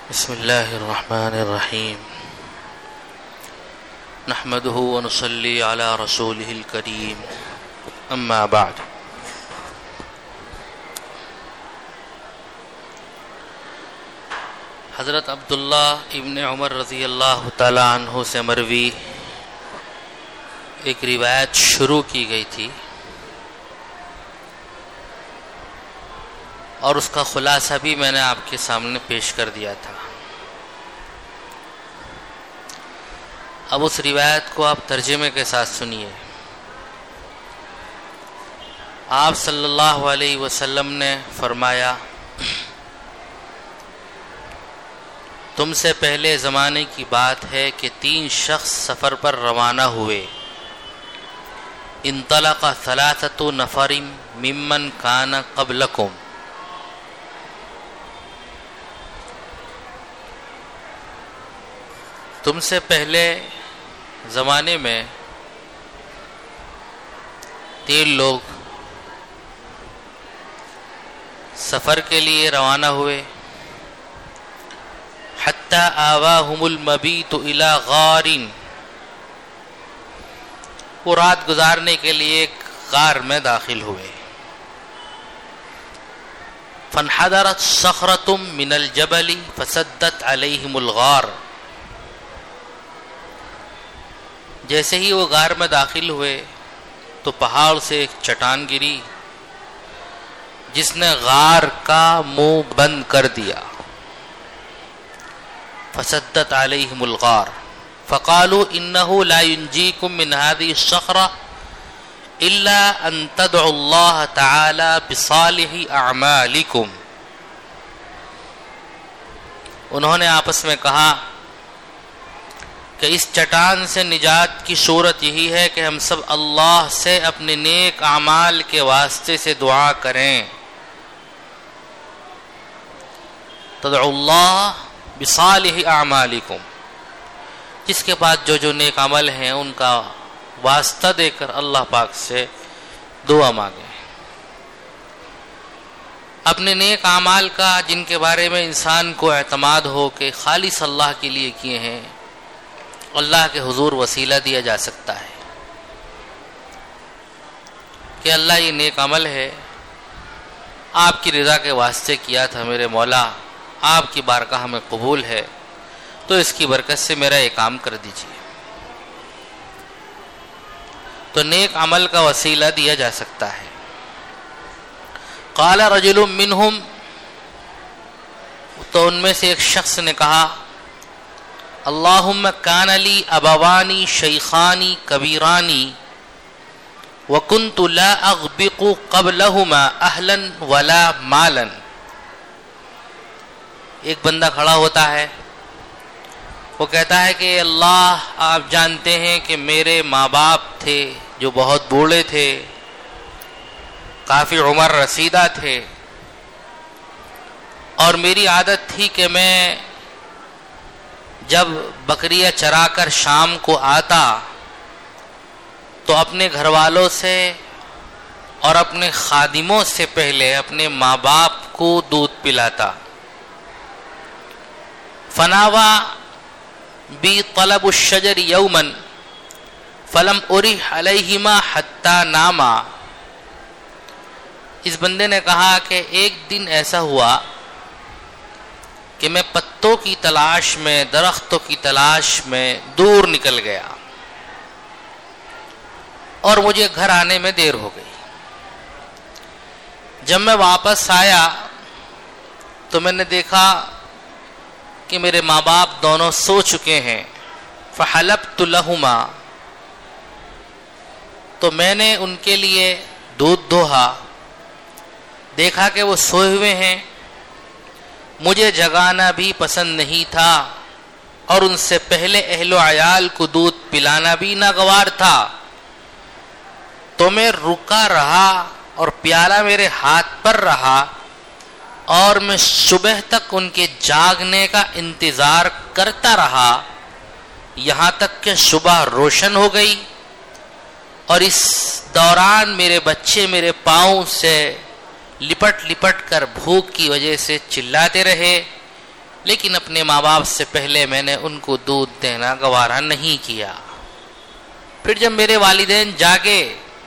بسم اللہ الرحمن الرحیم نحمده ونصلی علی رسولہ الکریم اما بعد حضرت عبداللہ ابن عمر رضی اللہ تعالی عنہ سے مروی ایک روایت شروع کی گئی تھی اور اس کا خلاصہ بھی میں نے آپ کے سامنے پیش کر دیا تھا. اب اس روایت کو آپ ترجمے کے ساتھ سنیے. آپ صلی اللہ علیہ وسلم نے فرمایا، تم سے پہلے زمانے کی بات ہے کہ 3 شخص سفر پر روانہ ہوئے. انطلق 3 نفر ممن کان قبلکم، تم سے پہلے زمانے میں 3 لوگ سفر کے لیے روانہ ہوئے. حتی آواہم المبیت الی غار، وہ رات گزارنے کے لیے ایک غار میں داخل ہوئے. فانحدرت صخرۃ من الجبل فسدت علیہم الغار، جیسے ہی وہ غار میں داخل ہوئے تو پہاڑ سے ایک چٹان گری جس نے غار کا منہ بند کر دیا. فسدت علیہم الغار فقالوا انه لا ينجيكم من هذه الصخرة الا ان تدعوا الله تعالى بصالح اعمالكم. انہوں نے آپس میں کہا کہ اس چٹان سے نجات کی صورت یہی ہے کہ ہم سب اللہ سے اپنے نیک اعمال کے واسطے سے دعا کریں. تدعو اللہ بصالح اعمالکم، جس کے بعد جو نیک عمل ہیں ان کا واسطہ دے کر اللہ پاک سے دعا مانگیں. اپنے نیک اعمال کا جن کے بارے میں انسان کو اعتماد ہو کہ خالص اللہ کے لیے کیے ہیں، اللہ کے حضور وسیلہ دیا جا سکتا ہے کہ اللہ یہ نیک عمل ہے، آپ کی رضا کے واسطے کیا تھا میرے مولا، آپ کی بارگاہ میں قبول ہے، تو اس کی برکت سے میرا یہ کام کر دیجیے. تو نیک عمل کا وسیلہ دیا جا سکتا ہے. قال رجل منہم، تو ان میں سے ایک شخص نے کہا، اللہم کان لی ابوانی شیخانی کبیرانی وکنت لا اغبق قبلہما اہلا ولا مالا. ایک بندہ کھڑا ہوتا ہے، وہ کہتا ہے کہ اللہ آپ جانتے ہیں کہ میرے ماں باپ تھے جو بہت بوڑھے تھے، کافی عمر رسیدہ تھے، اور میری عادت تھی کہ میں جب بکریاں چرا کر شام کو آتا تو اپنے گھر والوں سے اور اپنے خادموں سے پہلے اپنے ماں باپ کو دودھ پلاتا. فناوا بی طلب الشجر یوما فلم ارح علیہما حتی ناما. اس بندے نے کہا کہ ایک دن ایسا ہوا کہ میں پتوں کی تلاش میں، درختوں کی تلاش میں دور نکل گیا اور مجھے گھر آنے میں دیر ہو گئی. جب میں واپس آیا تو میں نے دیکھا کہ میرے ماں باپ دونوں سو چکے ہیں. فحلبت لہما، تو میں نے ان کے لیے دودھ دوہا، دیکھا کہ وہ سوئے ہوئے ہیں. مجھے جگانا بھی پسند نہیں تھا اور ان سے پہلے اہل و عیال کو دودھ پلانا بھی ناگوار تھا، تو میں رکا رہا اور پیالہ میرے ہاتھ پر رہا اور میں صبح تک ان کے جاگنے کا انتظار کرتا رہا، یہاں تک کہ صبح روشن ہو گئی. اور اس دوران میرے بچے میرے پاؤں سے لپٹ لپٹ کر بھوک کی وجہ سے چلاتے رہے لیکن اپنے ماں باپ سے پہلے میں نے ان کو دودھ دینا گوارا نہیں کیا. پھر جب میرے والدین جاگے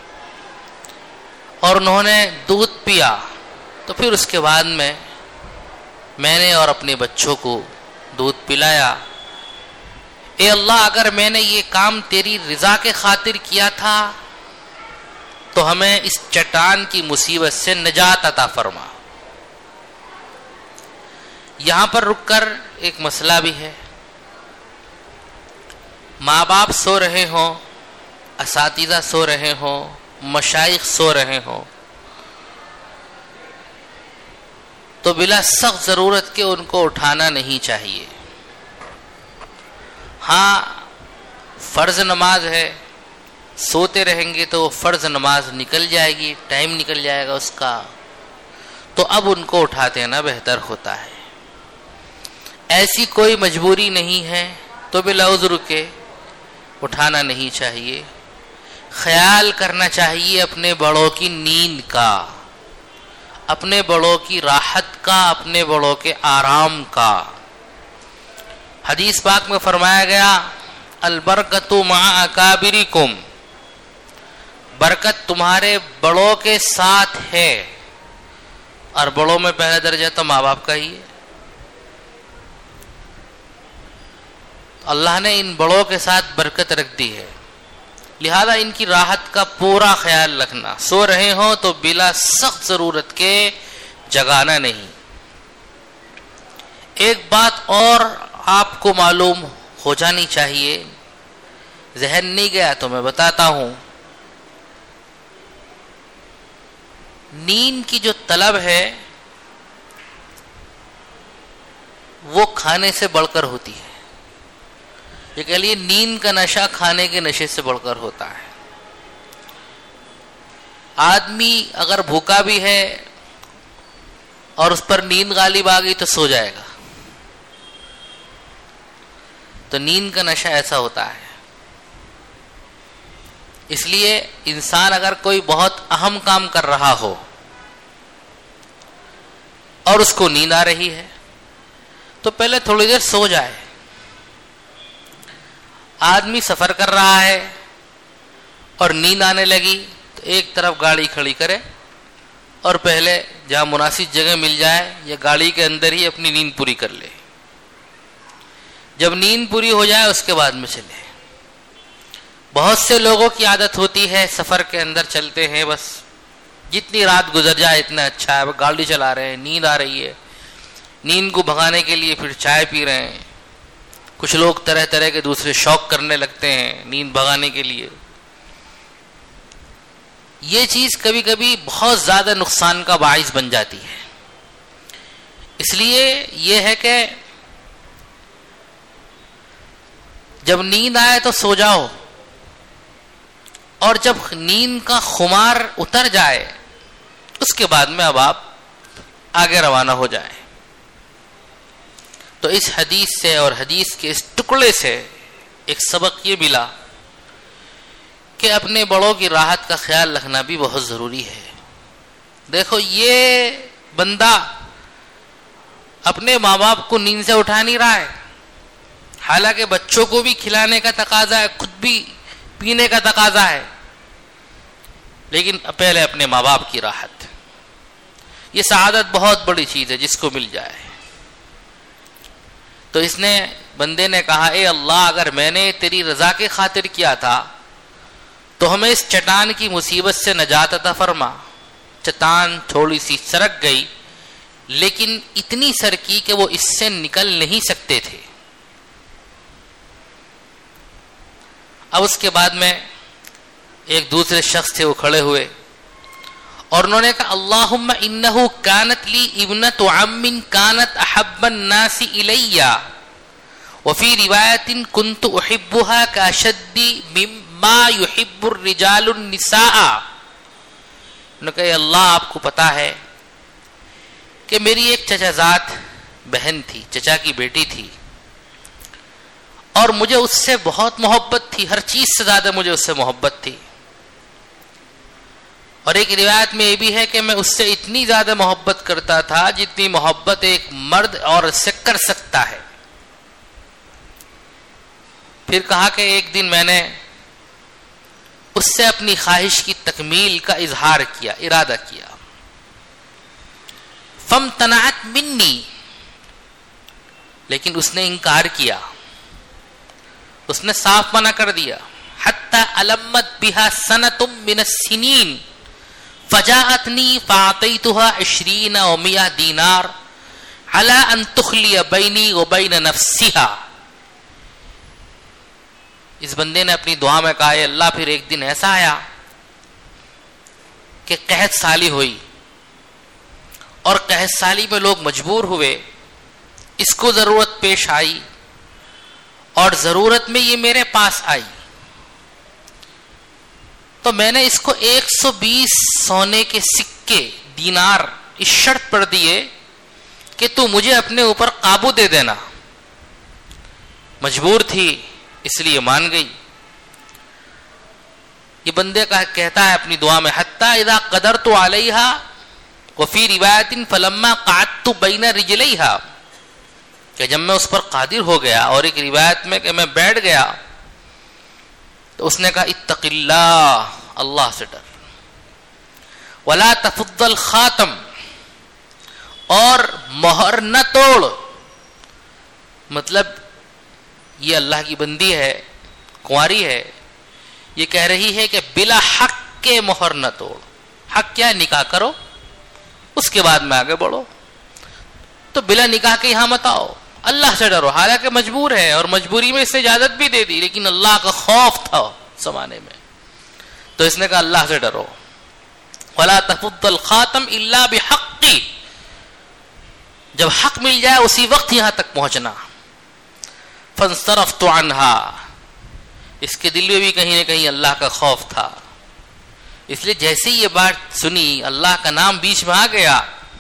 اور انہوں نے دودھ پیا تو پھر اس کے بعد میں نے اور اپنے بچوں کو دودھ پلایا. اے اللہ اگر میں نے یہ کام تیری رضا کے خاطر کیا تھا تو ہمیں اس چٹان کی مصیبت سے نجات عطا فرما. یہاں پر رک کر ایک مسئلہ بھی ہے. ماں باپ سو رہے ہوں، اساتذہ سو رہے ہوں، مشائخ سو رہے ہوں تو بلا سخت ضرورت کے ان کو اٹھانا نہیں چاہیے. ہاں فرض نماز ہے، سوتے رہیں گے تو فرض نماز نکل جائے گی، ٹائم نکل جائے گا اس کا، تو اب ان کو اٹھا دینا بہتر ہوتا ہے. ایسی کوئی مجبوری نہیں ہے تو بلا عذر کے اٹھانا نہیں چاہیے. خیال کرنا چاہیے اپنے بڑوں کی نیند کا، اپنے بڑوں کی راحت کا، اپنے بڑوں کے آرام کا. حدیث پاک میں فرمایا گیا البرکۃ مع اکابرکم، برکت تمہارے بڑوں کے ساتھ ہے. اور بڑوں میں پہلا درجہ تو ماں باپ کا ہی ہے. اللہ نے ان بڑوں کے ساتھ برکت رکھ دی ہے، لہذا ان کی راحت کا پورا خیال رکھنا. سو رہے ہوں تو بلا سخت ضرورت کے جگانا نہیں. ایک بات اور آپ کو معلوم ہو جانی چاہیے، ذہن نہیں گیا تو میں بتاتا ہوں. نیند کی جو طلب ہے وہ کھانے سے بڑھ کر ہوتی ہے. یہ کہہ لیے نیند کا نشہ کھانے کے نشے سے بڑھ کر ہوتا ہے. آدمی اگر بھوکا بھی ہے اور اس پر نیند غالب آ گئی تو سو جائے گا. تو نیند کا نشہ ایسا ہوتا ہے. اس لیے انسان اگر کوئی بہت اہم کام کر رہا ہو اور اس کو نیند آ رہی ہے تو پہلے تھوڑی دیر سو جائے. آدمی سفر کر رہا ہے اور نیند آنے لگی تو ایک طرف گاڑی کھڑی کرے اور پہلے جہاں مناسب جگہ مل جائے یا گاڑی کے اندر ہی اپنی نیند پوری کر لے. جب نیند پوری ہو جائے اس کے بعد میں چلے. بہت سے لوگوں کی عادت ہوتی ہے سفر کے اندر چلتے ہیں، بس جتنی رات گزر جائے اتنا اچھا ہے، گاڑی چلا رہے ہیں، نیند آ رہی ہے، نیند کو بھگانے کے لیے پھر چائے پی رہے ہیں. کچھ لوگ طرح طرح کے دوسرے شوق کرنے لگتے ہیں نیند بھگانے کے لیے. یہ چیز کبھی کبھی بہت زیادہ نقصان کا باعث بن جاتی ہے. اس لیے یہ ہے کہ جب نیند آئے تو سو جاؤ، اور جب نیند کا خمار اتر جائے اس کے بعد میں اب آپ آگے روانہ ہو جائیں. تو اس حدیث سے اور حدیث کے اس ٹکڑے سے ایک سبق یہ ملا کہ اپنے بڑوں کی راحت کا خیال رکھنا بھی بہت ضروری ہے. دیکھو یہ بندہ اپنے ماں باپ کو نیند سے اٹھا نہیں رہا ہے، حالانکہ بچوں کو بھی کھلانے کا تقاضا ہے، خود بھی پینے کا تقاضا ہے، لیکن پہلے اپنے ماں باپ کی راحت. یہ سعادت بہت بڑی چیز ہے جس کو مل جائے. تو اس نے بندے نے کہا اے اللہ اگر میں نے تیری رضا کے خاطر کیا تھا تو ہمیں اس چٹان کی مصیبت سے نجات عطا فرما. چٹان تھوڑی سی سرک گئی لیکن اتنی سرکی کہ وہ اس سے نکل نہیں سکتے تھے. اب اس کے بعد میں ایک دوسرے شخص تھے، وہ کھڑے ہوئے اور انہوں نے کہا اللہم انہو کانت لی ابنت عم کانت احب الناس الی وفی روایت کنت احبها کاشد مما یحب الرجال النساء. انہوں نے کہا اللہ آپ کو پتا ہے کہ میری ایک چچا زاد بہن تھی، چچا کی بیٹی تھی، اور مجھے اس سے بہت محبت تھی، ہر چیز سے زیادہ مجھے اس سے محبت تھی. اور ایک روایت میں یہ بھی ہے کہ میں اس سے اتنی زیادہ محبت کرتا تھا جتنی محبت ایک مرد عورت سے کر سکتا ہے. پھر کہا کہ ایک دن میں نے اس سے اپنی خواہش کی تکمیل کا اظہار کیا، ارادہ کیا. فامتنعت منی، لیکن اس نے انکار کیا، اس نے صاف منع کر دیا. حتی علمت بها سنة من السنین فجاءتنی فاعطیتها 20 و 100 دینار على ان تخلی بینی و بین نفسها. اس بندے نے اپنی دعا میں کہا اے اللہ پھر ایک دن ایسا آیا کہ قحط سالی ہوئی، اور قحط سالی میں لوگ مجبور ہوئے، اس کو ضرورت پیش آئی، اور ضرورت میں یہ میرے پاس آئی، تو میں نے اس کو 120 سونے کے سکے دینار اس شرط پر دیے کہ تو مجھے اپنے اوپر قابو دے دینا. مجبور تھی اس لیے مان گئی. یہ بندے کا کہتا ہے اپنی دعا میں حتی اذا قدرت علیہا وفی روایت فلما قعدت بین رجلیہا، کہ جب میں اس پر قادر ہو گیا، اور ایک روایت میں کہ میں بیٹھ گیا، تو اس نے کہا اتق اللہ، اللہ سے ڈر. ولا تفض الخاتم، اور مہر نہ توڑ. مطلب یہ اللہ کی بندی ہے، کنواری ہے، یہ کہہ رہی ہے کہ بلا حق کے مہر نہ توڑ. حق کیا ہے؟ نکاح کرو، اس کے بعد میں آگے بڑھو. تو بلا نکاح کے یہاں مت آؤ، اللہ سے ڈرو. حالانکہ مجبور ہے، اور مجبوری میں اس نے اجازت بھی دے دی، لیکن اللہ کا خوف تھا زمانے میں، تو اس نے کہا اللہ سے ڈرو. ولا تفض الخاتم الا بحق، جب حق مل جائے اسی وقت یہاں تک پہنچنا. فانصرفت عنها، اس کے دل میں بھی کہیں نہ کہیں اللہ کا خوف تھا، اس لیے جیسے ہی یہ بات سنی، اللہ کا نام بیچ میں آ گیا،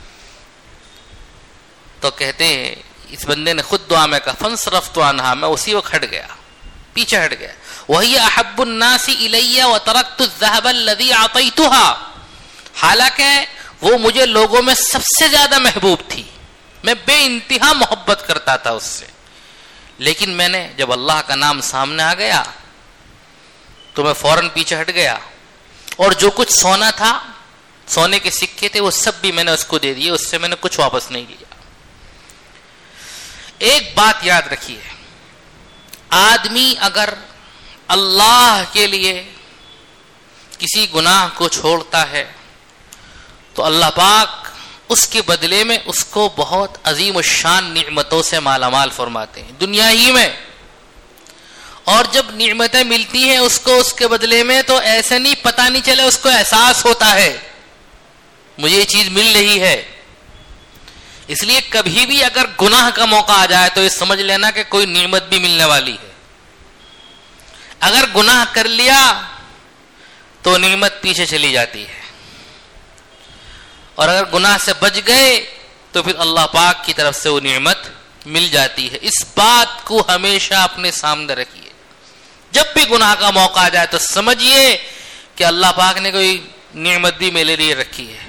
تو کہتے ہیں اس بندے نے خود دعا میں کہا فانصرفت عنها، میں اسی وقت ہٹ گیا، پیچھے ہٹ گیا. وہی احب الناس الی وترکت الذهب الذي اعطیتها، حالانکہ وہ مجھے لوگوں میں سب سے زیادہ محبوب تھی، میں بے انتہا محبت کرتا تھا اس سے، لیکن میں نے جب اللہ کا نام سامنے آ گیا تو میں فوراً پیچھے ہٹ گیا، اور جو کچھ سونا تھا، سونے کے سکے تھے، وہ سب بھی میں نے اس کو دے دیے، اس سے میں نے کچھ واپس نہیں لیا. ایک بات یاد رکھیے، آدمی اگر اللہ کے لیے کسی گناہ کو چھوڑتا ہے تو اللہ پاک اس کے بدلے میں اس کو بہت عظیم الشان نعمتوں سے مالا مال فرماتے ہیں دنیا ہی میں. اور جب نعمتیں ملتی ہیں اس کو اس کے بدلے میں، تو ایسے نہیں، پتہ نہیں چلے، اس کو احساس ہوتا ہے مجھے یہ چیز مل رہی ہے. اس لیے کبھی بھی اگر گناہ کا موقع آ جائے تو یہ سمجھ لینا کہ کوئی نعمت بھی ملنے والی ہے. اگر گناہ کر لیا تو نعمت پیچھے چلی جاتی ہے، اور اگر گناہ سے بچ گئے تو پھر اللہ پاک کی طرف سے وہ نعمت مل جاتی ہے. اس بات کو ہمیشہ اپنے سامنے رکھیے. جب بھی گناہ کا موقع آ جائے تو سمجھیے کہ اللہ پاک نے کوئی نعمت بھی میرے لیے رکھی ہے.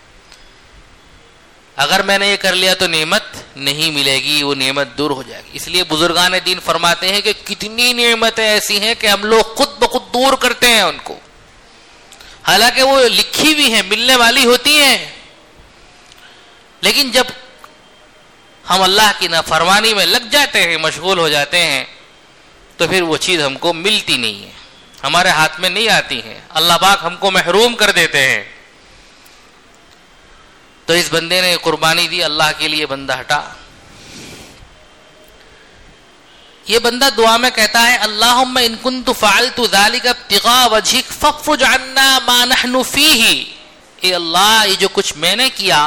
اگر میں نے یہ کر لیا تو نعمت نہیں ملے گی، وہ نعمت دور ہو جائے گی. اس لیے بزرگان دین فرماتے ہیں کہ کتنی نعمتیں ایسی ہیں کہ ہم لوگ خود بخود دور کرتے ہیں ان کو، حالانکہ وہ لکھی بھی ہیں، ملنے والی ہوتی ہیں، لیکن جب ہم اللہ کی نافرمانی میں لگ جاتے ہیں، مشغول ہو جاتے ہیں، تو پھر وہ چیز ہم کو ملتی نہیں ہے، ہمارے ہاتھ میں نہیں آتی ہیں، اللہ پاک ہم کو محروم کر دیتے ہیں. تو اس بندے نے قربانی دی، اللہ کے لیے بندہ ہٹا. یہ بندہ دعا میں کہتا ہے اللہم ان کنت فعلت ذلک ابتغاء وجہک فافرج عنا ما نحن فیہ. اے اللہ، یہ جو کچھ میں نے کیا،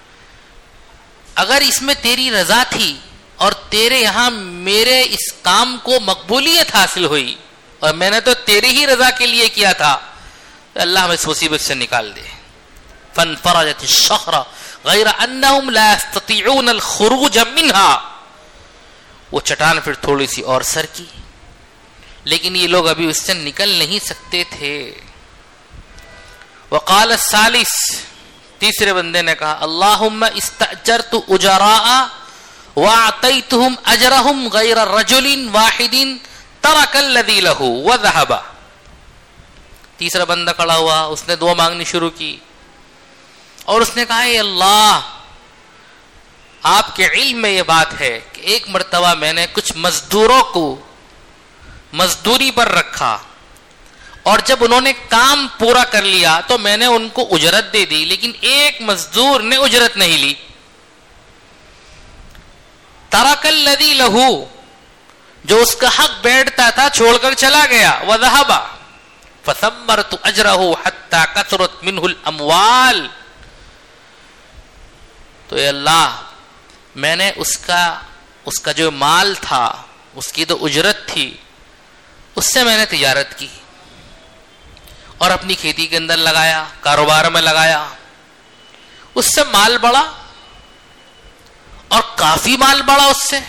اگر اس میں تیری رضا تھی اور تیرے یہاں میرے اس کام کو مقبولیت حاصل ہوئی، اور میں نے تو تیری ہی رضا کے لیے کیا تھا، تو اللہ ہمیں اس مصیبت سے نکال دے. فانفرجت الصخرة غیر انہم لا يستطيعون الخروج منها. وہ چٹان پھر تھوڑی سی اور سر کی، لیکن یہ لوگ ابھی اس سے نکل نہیں سکتے تھے. وقال الثالث، تیسرے بندے نے کہا اللہم استأجرت اجراء واعطیتہم اجرہم غیر رجل واحد ترک الذی لہ وذہب. تیسرا بندہ کھڑا ہوا، اس نے دعا مانگنی شروع کی اور اس نے کہا اے اللہ، آپ کے علم میں یہ بات ہے کہ ایک مرتبہ میں نے کچھ مزدوروں کو مزدوری پر رکھا اور جب انہوں نے کام پورا کر لیا تو میں نے ان کو اجرت دے دی، لیکن ایک مزدور نے اجرت نہیں لی. ترک الذی لہ، جو اس کا حق بیٹھتا تھا چھوڑ کر چلا گیا. وذهب فثمرت اجرہ حتی کثرت منہ الاموال. تو اے اللہ، میں نے اس کا جو مال تھا، اس کی تو اجرت تھی، اس سے میں نے تجارت کی اور اپنی کھیتی کے اندر لگایا، کاروبار میں لگایا، اس سے مال بڑھا اور کافی مال بڑھا. اس سے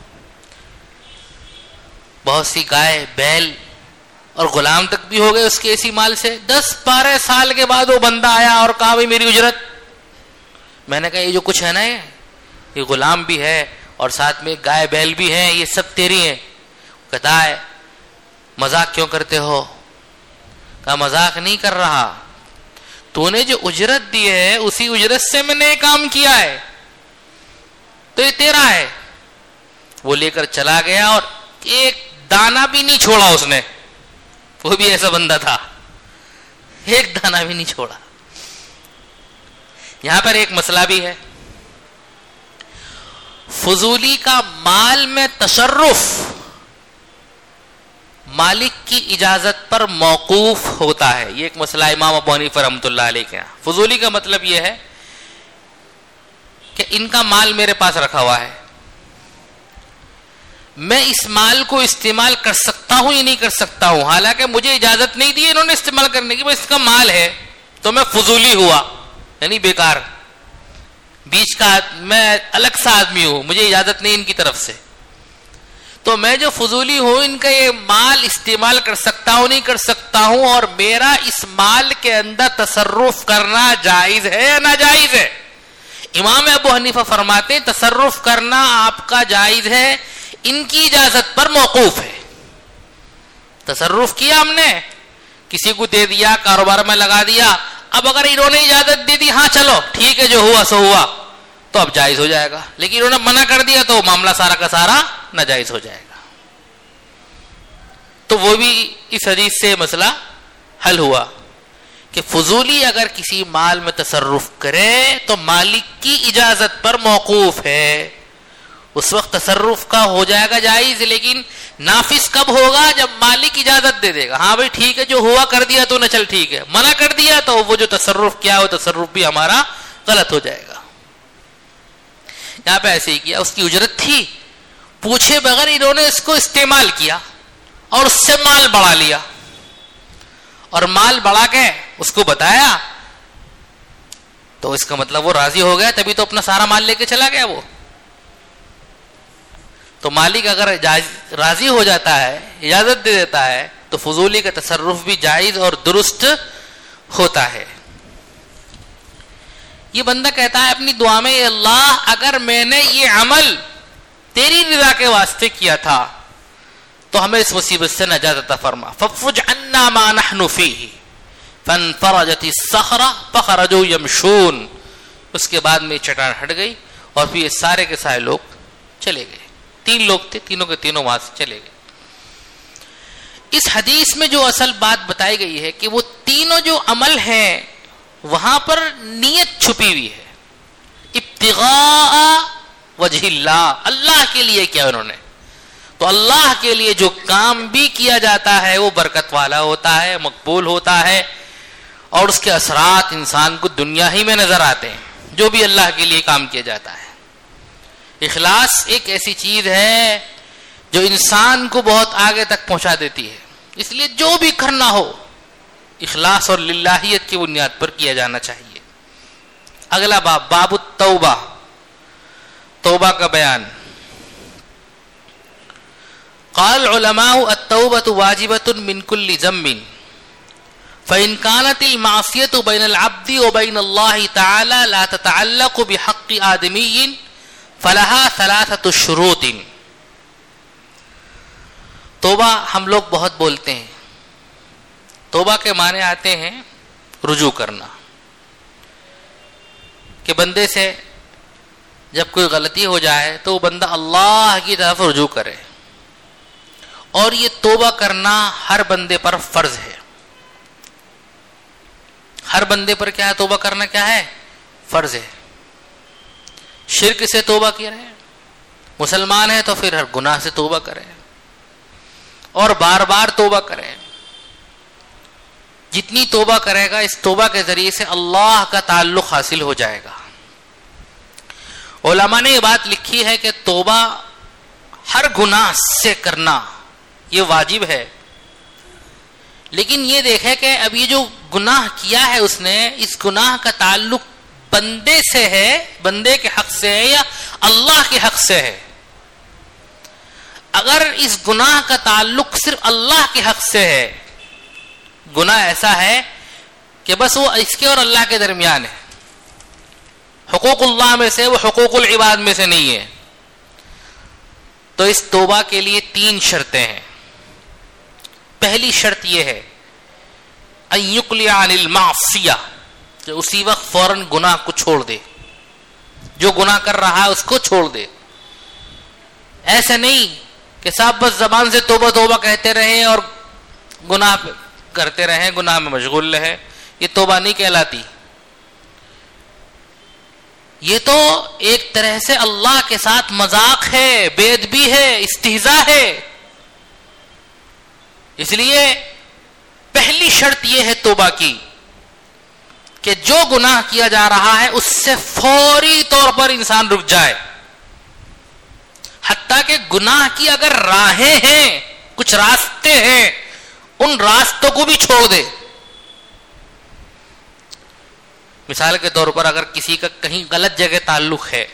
بہت سی گائے، بیل اور غلام تک بھی ہو گئے اس کے اسی مال سے. 10-12 سال کے بعد وہ بندہ آیا اور کہا بھائی میری اجرت. میں نے کہا یہ جو کچھ ہے نا، یہ غلام بھی ہے اور ساتھ میں گائے بیل بھی ہیں، یہ سب تیری ہیں. کہتا ہے مذاق کیوں کرتے ہو؟ کہا مذاق نہیں کر رہا، تو نے جو اجرت دی ہے اسی اجرت سے میں نے یہ کام کیا ہے، تو یہ تیرا ہے. وہ لے کر چلا گیا اور ایک دانہ بھی نہیں چھوڑا اس نے. وہ بھی ایسا بندہ تھا، ایک دانہ بھی نہیں چھوڑا. یہاں پر ایک مسئلہ بھی ہے، فضولی کا مال میں تصرف مالک کی اجازت پر موقوف ہوتا ہے. یہ ایک مسئلہ امام ابو حنیفہ رحمۃ اللہ علیہ کے یہاں. فضولی کا مطلب یہ ہے کہ ان کا مال میرے پاس رکھا ہوا ہے، میں اس مال کو استعمال کر سکتا ہوں یا نہیں کر سکتا ہوں، حالانکہ مجھے اجازت نہیں دی انہوں نے استعمال کرنے کی، بس اس کا مال ہے تو میں فضولی ہوا، یعنی بیکار. بیچ کا میں الگ سا آدمی ہوں، مجھے اجازت نہیں ان کی طرف سے، تو میں جو فضولی ہوں ان کا یہ مال استعمال کر سکتا ہوں نہیں کر سکتا ہوں، اور میرا اس مال کے اندر تصرف کرنا جائز ہے یا ناجائز ہے؟ امام ابو حنیفہ فرماتے ہیں تصرف کرنا آپ کا جائز ہے، ان کی اجازت پر موقوف ہے. تصرف کیا ہم نے، کسی کو دے دیا، کاروبار میں لگا دیا، اب اگر انہوں نے اجازت دے دی ہاں چلو ٹھیک ہے جو ہوا سو ہوا تو اب جائز ہو جائے گا، لیکن انہوں نے منع کر دیا تو معاملہ سارا کا سارا ناجائز ہو جائے گا. تو وہ بھی اس حدیث سے مسئلہ حل ہوا کہ فضولی اگر کسی مال میں تصرف کرے تو مالک کی اجازت پر موقوف ہے، اس وقت تصرف کا ہو جائے گا جائز، لیکن نافذ کب ہوگا؟ جب مالک اجازت دے دے گا، ہاں بھائی ٹھیک ہے جو ہوا کر دیا تو نہ چل ٹھیک ہے، منع کر دیا تو وہ جو تصرف کیا وہ تصرف بھی ہمارا غلط ہو جائے گا. یہاں پہ ایسے ہی کیا، اس کی اجرت تھی، پوچھے بغیر انہوں نے اس کو استعمال کیا اور اس سے مال بڑھا لیا، اور مال بڑھا کے اس کو بتایا تو اس کا مطلب وہ راضی ہو گیا، تبھی تو اپنا سارا مال لے کے چلا گیا. وہ تو مالک اگر راضی ہو جاتا ہے، اجازت دے دیتا ہے، تو فضولی کا تصرف بھی جائز اور درست ہوتا ہے. یہ بندہ کہتا ہے اپنی دعا میں اے اللہ اگر میں نے یہ عمل تیری رضا کے واسطے کیا تھا تو ہمیں اس مصیبت سے نجات عطا فرما. فافرج عنا ما نحن فيه فانفرجت الصخرة فخرجوا يمشون. اس کے بعد میں چٹان ہٹ گئی اور پھر یہ سارے کے سارے لوگ چلے گئے. 3 لوگ تھے، تینوں کے تینوں وہاں سے چلے گئے. اس حدیث میں جو اصل بات بتائی گئی ہے کہ وہ تینوں جو عمل ہیں وہاں پر نیت چھپی ہوئی ہے. ابتغاء وجہ اللہ، اللہ کے لیے کیا انہوں نے، تو اللہ کے لیے جو کام بھی کیا جاتا ہے وہ برکت والا ہوتا ہے، مقبول ہوتا ہے، اور اس کے اثرات انسان کو دنیا ہی میں نظر آتے ہیں جو بھی اللہ کے لیے کام کیا جاتا ہے. اخلاص ایک ایسی چیز ہے جو انسان کو بہت آگے تک پہنچا دیتی ہے. اس لیے جو بھی کرنا ہو اخلاص اور للہیت کی بنیاد پر کیا جانا چاہیے. اگلا باب، باب التوبہ، توبہ کا بیان. قال العلماء التوبة واجبة من كل ذنب فإن كانت المعصية بين العبد وبين الله تعالى لا تتعلق بحق آدمي فلها ثلاثة شروط. توبہ ہم لوگ بہت بولتے ہیں. توبہ کے معنی آتے ہیں رجوع کرنا, کہ بندے سے جب کوئی غلطی ہو جائے تو وہ بندہ اللہ کی طرف رجوع کرے. اور یہ توبہ کرنا ہر بندے پر فرض ہے. ہر بندے پر کیا ہے؟ توبہ کرنا کیا ہے؟ فرض ہے. شرک سے توبہ کیا ہے, مسلمان ہے تو پھر ہر گناہ سے توبہ کرے اور بار بار توبہ کرے. جتنی توبہ کرے گا اس توبہ کے ذریعے سے اللہ کا تعلق حاصل ہو جائے گا. علماء نے یہ بات لکھی ہے کہ توبہ ہر گناہ سے کرنا یہ واجب ہے, لیکن یہ دیکھے کہ اب یہ جو گناہ کیا ہے اس نے, اس گناہ کا تعلق بندے سے ہے, بندے کے حق سے ہے یا اللہ کے حق سے ہے. اگر اس گناہ کا تعلق صرف اللہ کے حق سے ہے, گناہ ایسا ہے کہ بس وہ اس کے اور اللہ کے درمیان ہے, حقوق اللہ میں سے, وہ حقوق العباد میں سے نہیں ہے, تو اس توبہ کے لیے 3 شرطیں ہیں. پہلی شرط یہ ہے ان یقلع عن المعصیہ, کہ اسی وقت فوراً گناہ کو چھوڑ دے, جو گناہ کر رہا ہے اس کو چھوڑ دے. ایسا نہیں کہ صاحب بس زبان سے توبہ توبہ کہتے رہے اور گناہ کرتے رہیں, گناہ میں مشغول رہے, یہ توبہ نہیں کہلاتی. یہ تو ایک طرح سے اللہ کے ساتھ مذاق ہے, بے ادبی ہے, استہزاء ہے. اس لیے پہلی شرط یہ ہے توبہ کی کہ جو گناہ کیا جا رہا ہے اس سے فوری طور پر انسان رک جائے. حتیٰ کہ گناہ کی اگر راہیں ہیں, کچھ راستے ہیں, ان راستوں کو بھی چھوڑ دے. مثال کے طور پر اگر کسی کا کہیں غلط جگہ تعلق ہے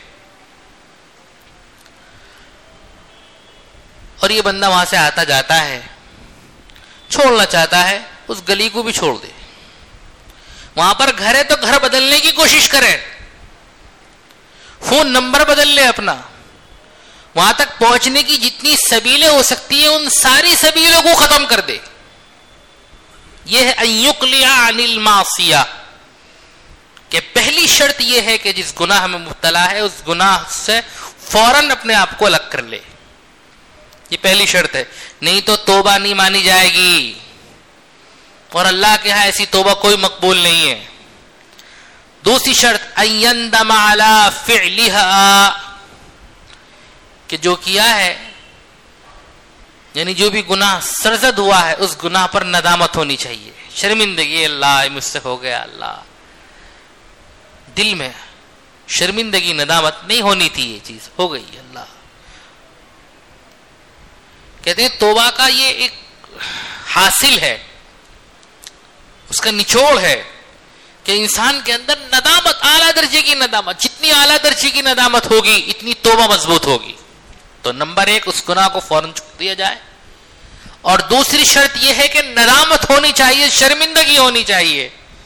اور یہ بندہ وہاں سے آتا جاتا ہے, چھوڑنا چاہتا ہے, اس گلی کو بھی چھوڑ دے. وہاں پر گھر ہے تو گھر بدلنے کی کوشش کرے, فون نمبر بدل لے اپنا, وہاں تک پہنچنے کی جتنی سبیلیں ہو سکتی ہیں ان ساری سبیلوں کو ختم کر دے. یہ ہے ان یقلع عن المعصیہ, کہ پہلی شرط یہ ہے کہ جس گناہ میں مبتلا ہے اس گناہ سے فوراً اپنے آپ کو الگ کر لے. یہ پہلی شرط ہے, نہیں تو توبہ نہیں مانی جائے گی, اور اللہ کے ہاں ایسی توبہ کوئی مقبول نہیں ہے. دوسری شرط ان یندم علی فعلها, کہ جو کیا ہے یعنی جو بھی گناہ سرزد ہوا ہے اس گناہ پر ندامت ہونی چاہیے, شرمندگی, اللہ مجھ سے ہو گیا, اللہ, دل میں شرمندگی, ندامت نہیں ہونی تھی, یہ چیز ہو گئی, اللہ. کہتے ہیں توبہ کا یہ ایک حاصل ہے, اس کا نچوڑ ہے کہ انسان کے اندر ندامت, اعلیٰ درجے کی ندامت, جتنی اعلیٰ درجے کی ندامت ہوگی اتنی توبہ مضبوط ہوگی. تو نمبر 1 اس گناہ کو فوراً چھوڑ دیا جائے, اور دوسری شرط یہ ہے کہ ندامت ہونی چاہیے, شرمندگی ہونی چاہیے.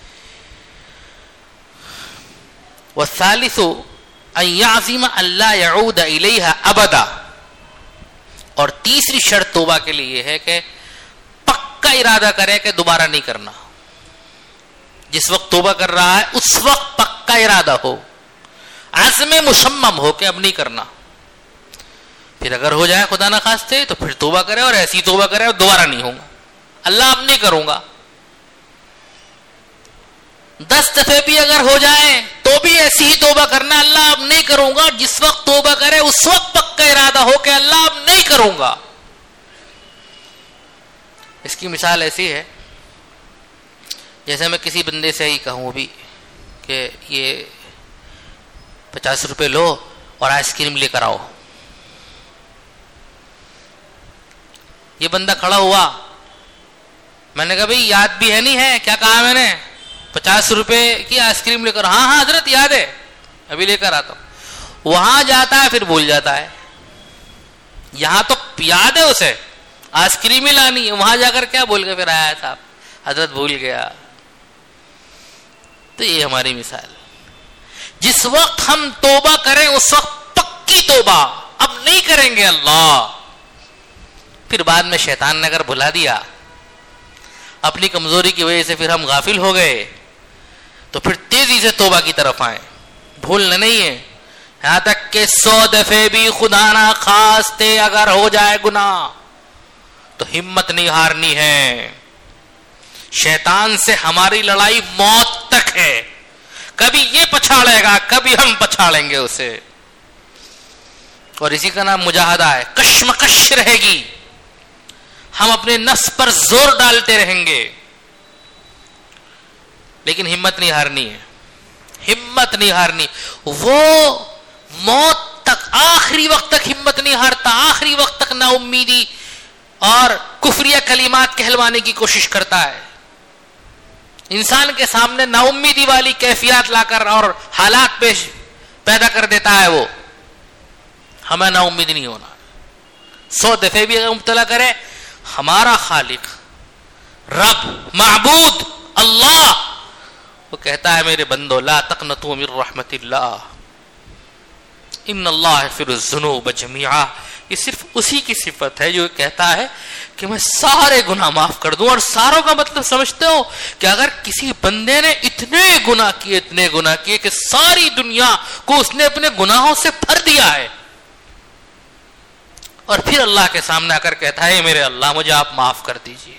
والثالث ان يعزم الا يعود اليها ابدا, اور تیسری شرط توبہ کے لیے یہ ہے کہ پکا ارادہ کرے کہ دوبارہ نہیں کرنا. جس وقت توبہ کر رہا ہے اس وقت پکا ارادہ ہو, عزم مصمم ہو کہ اب نہیں کرنا. پھر اگر ہو جائے خدا نہ خواستہ تو پھر توبہ کرے, اور ایسی توبہ کرے اور دوبارہ نہیں ہوگا, اللہ اب نہیں کروں گا. 10 دفعے بھی اگر ہو جائے تو بھی ایسی ہی توبہ کرنا, اللہ اب نہیں کروں گا. جس وقت توبہ کرے اس وقت پکا ارادہ ہو کہ اللہ اب نہیں کروں گا. اس کی مثال ایسی ہے جیسے میں کسی بندے سے ہی کہوں بھی کہ یہ 50 روپے لو اور آئس کریم لے کر آؤ. یہ بندہ کھڑا ہوا, میں نے کہا بھئی یاد بھی ہے نہیں ہے, کیا کہا میں نے, 50 روپے کی آئس کریم لے کر, ہاں ہاں حضرت یاد ہے, ابھی لے کر آتا ہوں. وہاں جاتا ہے پھر بھول جاتا ہے. یہاں تو یاد ہے اسے آئس کریم ہی لانی ہے, وہاں جا کر کیا بول کے پھر آیا صاحب, حضرت بھول گیا. تو یہ ہماری مثال. جس وقت ہم توبہ کریں اس وقت پکی توبہ, اب نہیں کریں گے اللہ. پھر بعد میں شیطان نے اگر بھلا دیا, اپنی کمزوری کی وجہ سے پھر ہم غافل ہو گئے, تو پھر تیزی سے توبہ کی طرف آئیں. بھولنا نہیں ہے, یہاں تک کہ 100 دفعے بھی خدا نہ خواستہ اگر ہو جائے گناہ تو ہمت نہیں ہارنی ہے. شیطان سے ہماری لڑائی موت تک ہے. کبھی یہ پچھاڑے گا, کبھی ہم پچھاڑیں گے اسے. اور اسی کا نام مجاہدہ ہے. کشمکش رہے گی, ہم اپنے نفس پر زور ڈالتے رہیں گے, لیکن ہمت نہیں ہارنی ہے. ہمت نہیں ہارنی. وہ موت تک, آخری وقت تک ہمت نہیں ہارتا, آخری وقت تک نا امیدی اور کفریہ کلمات کہلوانے کی کوشش کرتا ہے. انسان کے سامنے نا امیدی والی کیفیات لا کر اور حالات پیدا کر دیتا ہے. وہ ہمیں نا امید نہیں ہونا. 100 دفعے بھی اگر مبتلا کرے, ہمارا خالق, رب, معبود اللہ, وہ کہتا ہے میرے بندو لا تقنطوا من رحمت اللہ ان اللہ یغفر الذنوب جميعا. یہ صرف اسی کی صفت ہے جو کہتا ہے کہ میں سارے گناہ معاف کر دوں. اور ساروں کا مطلب سمجھتے ہو کہ اگر کسی بندے نے اتنے گناہ کیے کہ ساری دنیا کو اس نے اپنے گناہوں سے بھر دیا ہے, اور پھر اللہ کے سامنے آ کر کہتا ہے میرے اللہ مجھے آپ معاف کر دیجئے,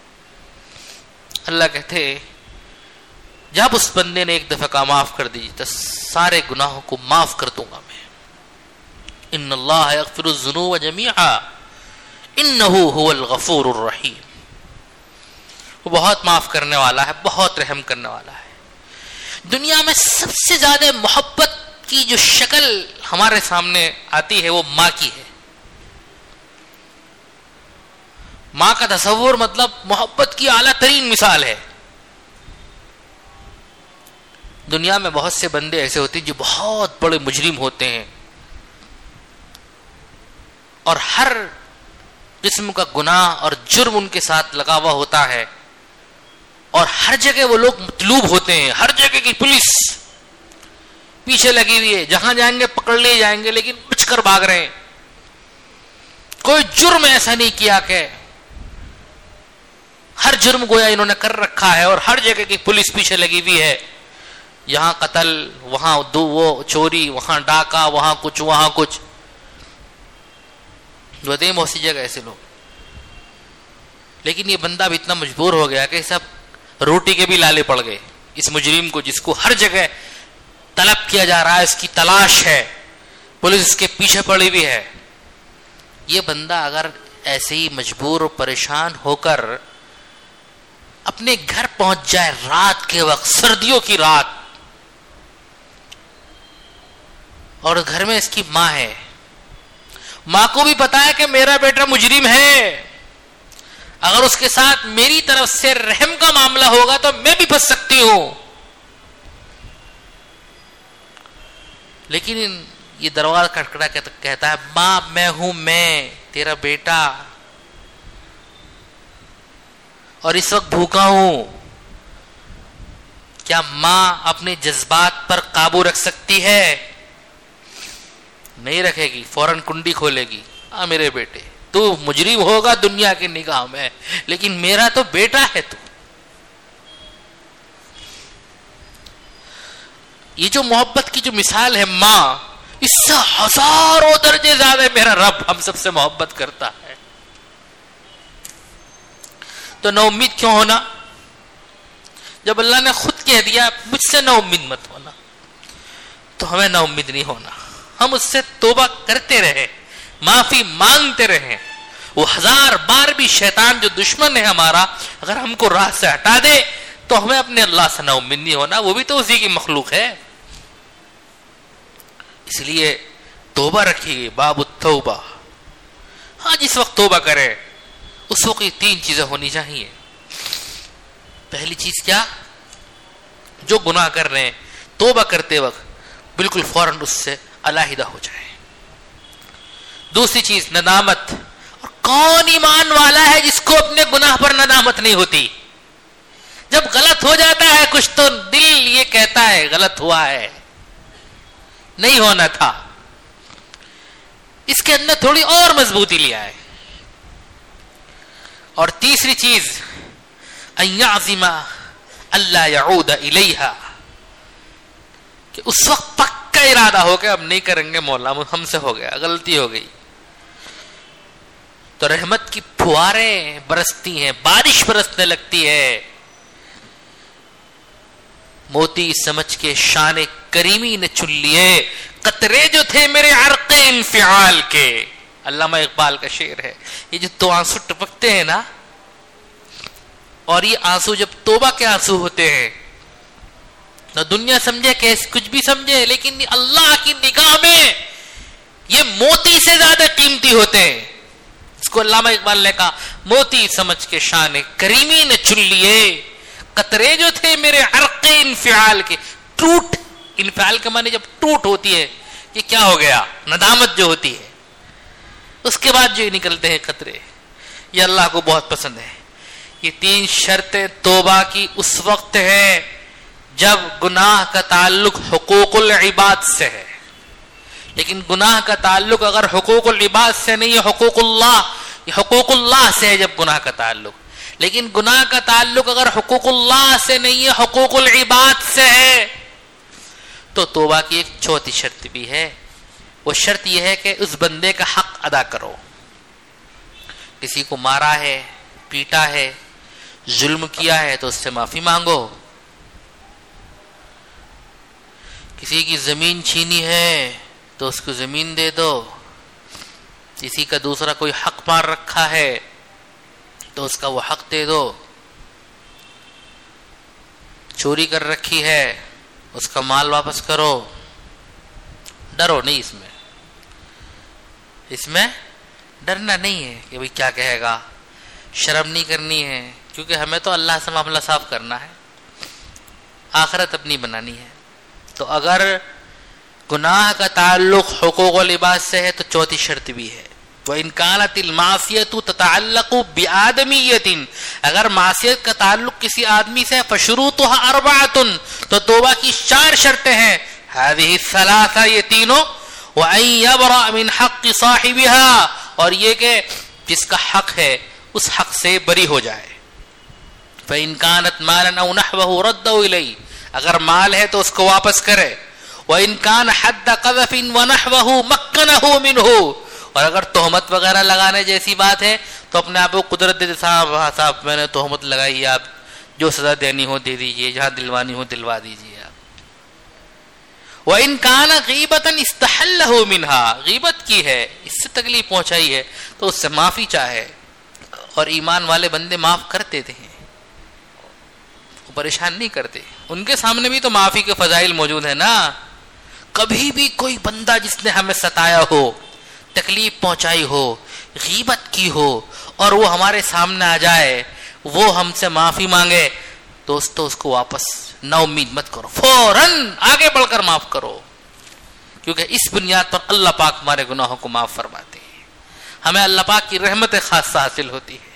اللہ کہتے جب اس بندے نے ایک دفعہ کا معاف کر دیجیے تو سارے گناہوں کو معاف کر دوں گا میں. ان اللہ یغفر الذنوب جميعا انہ هو الغفور الرحیم. وہ بہت معاف کرنے والا ہے, بہت رحم کرنے والا ہے. دنیا میں سب سے زیادہ محبت کی جو شکل ہمارے سامنے آتی ہے وہ ماں کی ہے. ماں کا تصور مطلب محبت کی اعلیٰ ترین مثال ہے. دنیا میں بہت سے بندے ایسے ہوتے ہیں جو بہت بڑے مجرم ہوتے ہیں, اور ہر قسم کا گناہ اور جرم ان کے ساتھ لگا ہوا ہوتا ہے, اور ہر جگہ وہ لوگ مطلوب ہوتے ہیں. ہر جگہ کی پولیس پیچھے لگی ہوئی ہے, جہاں جائیں گے پکڑ لیے جائیں گے, لیکن بچ کر بھاگ رہے ہیں. کوئی جرم ایسا نہیں کیا کہ ہر جرم گویا انہوں نے کر رکھا ہے, اور ہر جگہ کی پولیس پیچھے لگی ہوئی ہے. یہاں قتل, وہاں وہ چوری, وہاں ڈاکہ, وہاں کچھ, وہاں کچھ. بتائیے بہت سی جگہ ایسے لوگ. لیکن یہ بندہ اب اتنا مجبور ہو گیا کہ سب روٹی کے بھی لالے پڑ گئے اس مجرم کو, جس کو ہر جگہ طلب کیا جا رہا ہے, اس کی تلاش ہے, پولیس اس کے پیچھے پڑی ہوئی ہے. یہ بندہ اگر ایسے ہی مجبور اور پریشان ہو کر اپنے گھر پہنچ جائے رات کے وقت, سردیوں کی رات, اور گھر میں اس کی ماں ہے, ماں کو بھی پتا ہے کہ میرا بیٹا مجرم ہے, اگر اس کے ساتھ میری طرف سے رحم کا معاملہ ہوگا تو میں بھی پھنس سکتی ہوں. لیکن یہ دروازہ کھٹکھٹا کے کہتا ہے ماں میں ہوں, میں تیرا بیٹا, اور اس وقت بھوکا ہوں. کیا ماں اپنے جذبات پر قابو رکھ سکتی ہے؟ نہیں رکھے گی. فوراً کنڈی کھولے گی, ہاں میرے بیٹے تو مجرم ہوگا دنیا کی نگاہ میں, لیکن میرا تو بیٹا ہے تو. یہ جو محبت کی جو مثال ہے ماں, اس سے ہزاروں درجے زیادہ میرا رب ہم سب سے محبت کرتا ہے. تو نا امید کیوں ہونا جب اللہ نے خود کہہ دیا مجھ سے نا امید مت ہونا, تو ہمیں نا امید نہیں ہونا. ہم اس سے توبہ کرتے رہے, معافی مانگتے رہے. وہ 1000 بار بھی شیطان جو دشمن ہے ہمارا اگر ہم کو راہ سے ہٹا دے تو ہمیں اپنے اللہ سے نا امید نہیں ہونا, وہ بھی تو اسی کی مخلوق ہے. اس لیے توبہ رکھیے, باب التوبہ. ہاں جس وقت توبہ کرے اس وقت یہ 3 چیزیں ہونی چاہیے. پہلی چیز کیا؟ جو گناہ کر رہے ہیں توبہ کرتے وقت بالکل فوراً اس سے علیحدہ ہو جائے. دوسری چیز ندامت. اور کون ایمان والا ہے جس کو اپنے گناہ پر ندامت نہیں ہوتی؟ جب غلط ہو جاتا ہے کچھ تو دل یہ کہتا ہے غلط ہوا ہے، نہیں ہونا تھا. اس کے اندر تھوڑی اور مضبوطی لے آئے. اور تیسری چیز ان یعزم الا یعود الیہا، کہ اس وقت پکا ارادہ ہو کہ اب نہیں کریں گے مولا، ہم سے ہو گیا، غلطی ہو گئی. تو رحمت کی پھواریں برستی ہیں، بارش برسنے لگتی ہے. موتی سمجھ کے شان کریمی نے چن لیے قطرے جو تھے میرے عرق انفعال کے. علامہ اقبال کا شعر ہے. یہ جو تو آنسو ٹپکتے ہیں نا، اور یہ آنسو جب توبہ کے آنسو ہوتے ہیں، نہ دنیا سمجھے کہ کچھ بھی سمجھے، لیکن اللہ کی نگاہ میں یہ موتی سے زیادہ قیمتی ہوتے ہیں. اس کو علامہ اقبال نے کہا موتی سمجھ کے شان کریمی نے چن لیے قطرے جو تھے میرے عرق انفعال کے. ٹوٹ، انفعال کے معنی جب ٹوٹ ہوتی ہے یہ کیا ہو گیا، ندامت جو ہوتی ہے، اس کے بعد جو نکلتے ہیں قطرے، یہ اللہ کو بہت پسند ہے. یہ 3 شرطیں توبہ کی اس وقت ہے جب گناہ کا تعلق حقوق العباد سے ہے. لیکن گناہ کا تعلق اگر حقوق العباد سے نہیں ہے، حقوق اللہ سے ہے جب گناہ کا تعلق. لیکن گناہ کا تعلق اگر حقوق اللہ سے نہیں ہے، حقوق العباد سے ہے، تو توبہ کی ایک چوتھی شرط بھی ہے. وہ شرط یہ ہے کہ اس بندے کا حق ادا کرو. کسی کو مارا ہے، پیٹا ہے، ظلم کیا ہے تو اس سے معافی مانگو. کسی کی زمین چھینی ہے تو اس کو زمین دے دو. کسی کا دوسرا کوئی حق مار رکھا ہے تو اس کا وہ حق دے دو. چوری کر رکھی ہے اس کا مال واپس کرو. ڈرو نہیں، اس میں ڈرنا نہیں ہے کہ بھئی کیا کہے گا، شرم نہیں کرنی ہے، کیونکہ ہمیں تو اللہ سے معاملہ صاف کرنا ہے، آخرت اپنی بنانی ہے. تو اگر گناہ کا تعلق حقوق العباد سے ہے تو چوتھی شرط بھی ہے. وَإِنْ كَانَتِ الْمَعْصِيَةُ تَتَعَلَّقُ بِآدَمِيَّةٍ، اگر معصیت کا تعلق کسی آدمی سے ہے، فَشُرُوطُهَا أَرْبَعَةٌ، تو توبہ کی 4 شرطیں ہیں. هذه الثلاثة، یہ تینوں. وَأَنْ يَبْرَأَ مِنْ حَقِّ صَاحِبِهَا، اور یہ کہ جس کا حق ہے اس حق سے بری ہو جائے. فَإِنْ كَانَتْ مَالًا أَوْ نَحْوَهُ رَدَّهُ إِلَيْهِ، اگر مال ہے تو اس کو واپس کرے. وَإِنْ كَانَ حَدَّ قَذَفٍ وَنَحْوَهُ مَكَّنَهُ مِنْهُ، اور اگر تہمت وغیرہ لگانے جیسی بات ہے تو اپنے آپ کو قدرت دے، صاحب میں نے تہمت لگائی، آپ جو سزا دینی ہو دے دیجیے، جہاں دلوانی ہو دلوا دیجیے آپ. وَإِنْ كَانَ غِيبَةً اسْتَحَلَّهُ مِنْهَا، غیبت کی ہے، اس سے تکلیف پہنچائی ہے تو اس سے معافی چاہے. اور ایمان والے بندے معاف کرتے تھے، وہ پریشان نہیں کرتے. ان کے سامنے بھی تو معافی کے فضائل موجود ہیں نا. کبھی بھی کوئی بندہ جس نے ہمیں ستایا ہو، تکلیف پہنچائی ہو، غیبت کی ہو، اور وہ ہمارے سامنے آ جائے، وہ ہم سے معافی مانگے، دوستو اس کو واپس نا امید مت کرو، فوراً آگے بڑھ کر معاف کرو. کیونکہ اس بنیاد پر اللہ پاک ہمارے گناہوں کو معاف فرماتے ہیں، ہمیں اللہ پاک کی رحمت خاصہ حاصل ہوتی ہے.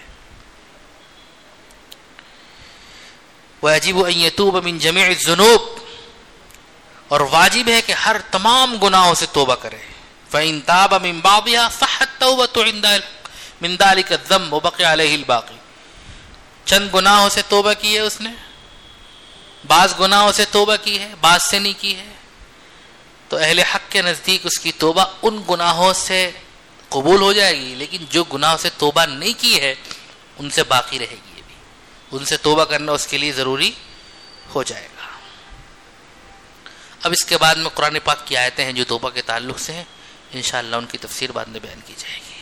وَيَجِبُ أَن يَتُوبَ مِن جَمِيعِ الذُّنُوبِ، اور واجب ہے کہ ہر تمام گناہوں سے توبہ کرے. فَإِن تَابَ مِن بَعْضِهَا صَحَّتْ تَوْبَةُ مِن ذَلِكَ الذَّنبِ وَبَقِيَ عَلَيْهِ الْبَاقِي. چند گناہوں سے توبہ کی ہے اس نے، بعض گناہوں سے توبہ کی ہے، بعض سے نہیں کی ہے، تو اہل حق کے نزدیک اس کی توبہ ان گناہوں سے قبول ہو جائے گی، لیکن جو گناہوں سے توبہ نہیں کی ہے ان سے باقی رہے گی. ان سے توبہ کرنا اس کے لیے ضروری ہو جائے گا. اب اس کے بعد میں قرآن پاک کی آیتیں ہیں جو توبہ کے تعلق سے ہیں، انشاءاللہ ان کی تفسیر بعد میں بیان کی جائے گی.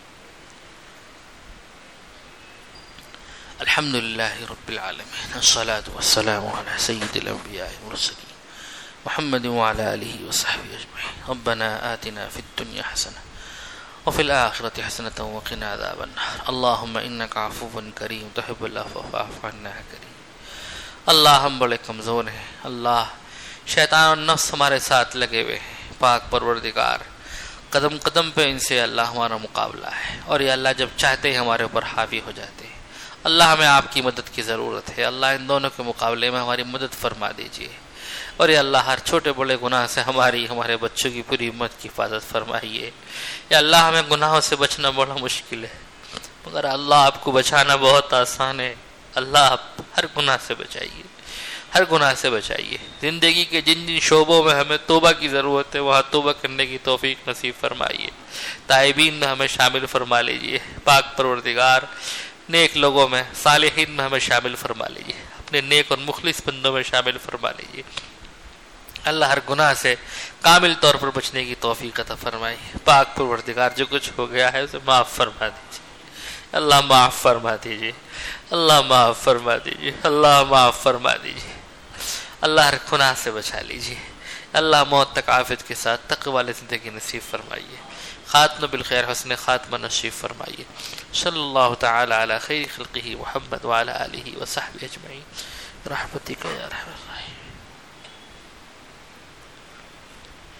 الحمدللہ رب العالمین، الصلاة والسلام علی سید الانبیاء والمرسلین محمد وعلی آلہ وصحبہ اجمعین. ربنا آتنا فی الدنیا حسنہ وفي الآخرة حسنة وقنا عذاب النار. اللهم إنك عفو کریم تحب العفو فاعف عنا کریم. اللہ ہم بڑے کمزور ہیں، اللہ شیطان اور نفس ہمارے ساتھ لگے ہوئے ہیں. پاک پروردگار، قدم قدم پہ ان سے اللہ ہمارا مقابلہ ہے، اور یہ اللہ جب چاہتے ہیں ہمارے اوپر حاوی ہو جاتے ہیں. اللہ ہمیں آپ کی مدد کی ضرورت ہے، اللہ ان دونوں کے مقابلے میں ہماری مدد فرما دیجیے، اور یا اللہ ہر چھوٹے بڑے گناہ سے ہمارے بچوں کی پوری امت کی حفاظت فرمائیے۔ یا اللہ ہمیں گناہوں سے بچنا بڑا مشکل ہے، مگر اللہ آپ کو بچانا بہت آسان ہے۔ اللہ آپ ہر گناہ سے بچائیے، ہر گناہ سے بچائیے۔ زندگی کے جن جن شعبوں میں ہمیں توبہ کی ضرورت ہے وہاں توبہ کرنے کی توفیق نصیب فرمائیے۔ تائبین میں ہمیں شامل فرما لیجیے، پاک پروردگار نیک لوگوں میں، صالحین میں ہمیں شامل فرما لیجیے، اپنے نیک اور مخلص بندوں میں شامل فرما لیجیے۔ اللہ ہر گناہ سے کامل طور پر بچنے کی توفیق عطا فرمائیے۔ پاک پروردگار جو کچھ ہو گیا ہے اسے معاف فرما دیجیے، اللہ معاف فرما دیجیے، اللہ معاف فرما دیجیے، اللہ معاف فرما دیجیے۔ اللہ ہر گناہ سے بچا لیجیے، اللہ موت تک عافیت کے ساتھ تقوی والی زندگی نصیب فرمائیے، خاتمہ بالخیر حسن خاتمہ نصیب فرمائیے۔ صلی اللہ تعالی علی خیر خلقہ محمد وعلی آلہ وصحبہ اجمعین برحمتک یا ارحم الراحمین۔